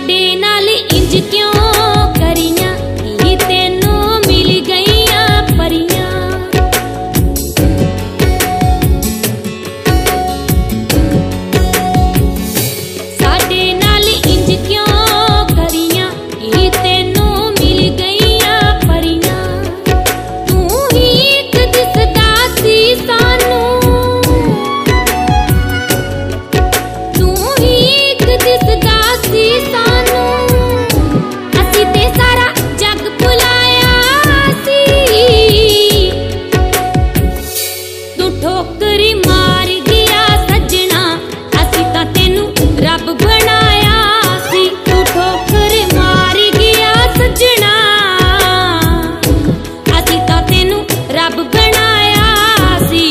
साडे नाल इंज क्यों करियां, की तेनू मिल गईयां परियां। साडे नाल इंज क्यों करियां, की तेनू मिल गईयां परियां। तू ही एक दिसदा सी सानू, तू ही एक दिसदा सी सानू। असी ते सारा जग भुलाया सी, तू ठोकर मार गया सजना, असी तां तेनू रब बनाया सी। तू ठोकर मार गया सजना, असी तां तेनू रब बनाया सी।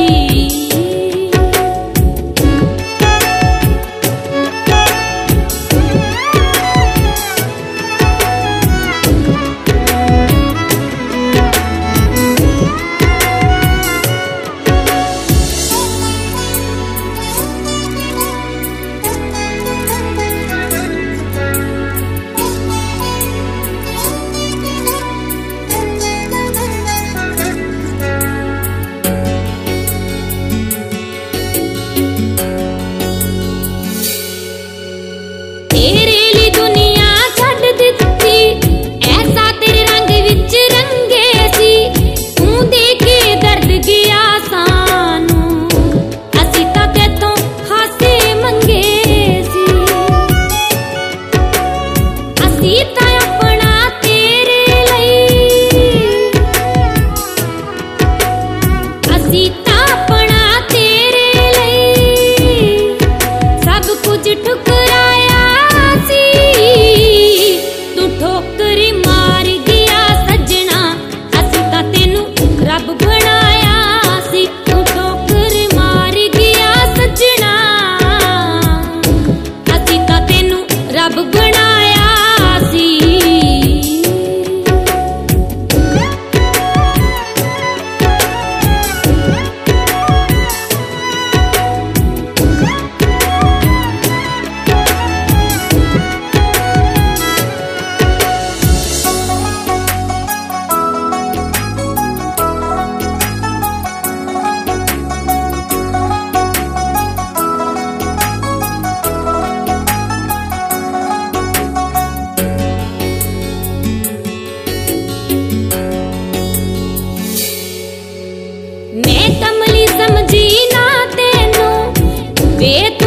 तेरे लिए दुनिया छड्ड दित्ती, ऐसा तेरे रंग विच रंगे सी। तू दे के दर्द गया सानू, असी तां तेतों हासे मंगे सी। असी तां अपना तेरे लई, असी तां अपना तेरे लई सब कुछ ठुकराया सी। तू ठोकर मार गया सजना, असी तां तेनू रब बनाया सी। तू ठोकर मार गया सजना, असी तां तेनू रब बनाया सी। मैं कमली समझी ना तेनू, वे